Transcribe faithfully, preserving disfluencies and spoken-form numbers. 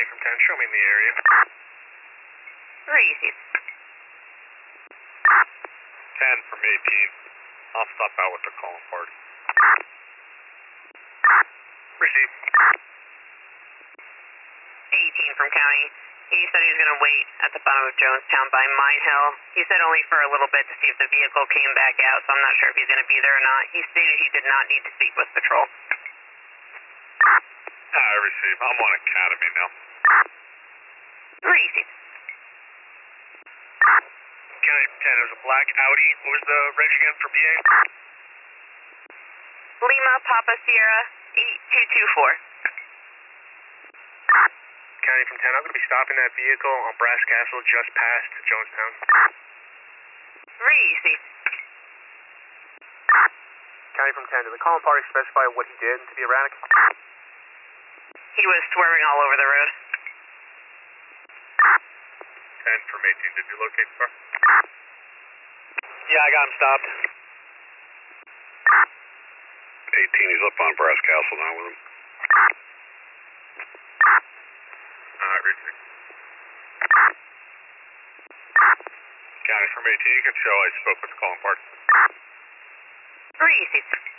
County from ten, show me in the area. Receive. ten from eighteen. I'll stop out with the calling party. Receive. eighteen from County. He said he was going to wait at the bottom of Jonestown by Mine Hill. He said only for a little bit to see if the vehicle came back out, so I'm not sure if he's going to be there or not. He stated he did not need to speak with patrol. Ah, I receive. I'm on Academy now. Receive. County ten, it was a black Audi. What was the reg again for P A? Lima Papa Sierra eight two two four. County from ten, I'm going to be stopping that vehicle on Brass Castle just past Jonestown. Receive. County from ten, did the calling party specify what he did to be erratic? He was swerving all over the road. ten from eighteen, did you locate the car? Yeah, I got him stopped. eighteen, he's up on Brass Castle now with him. Alright, receive. County from eighteen, you can show I spoke with the calling party. Receive.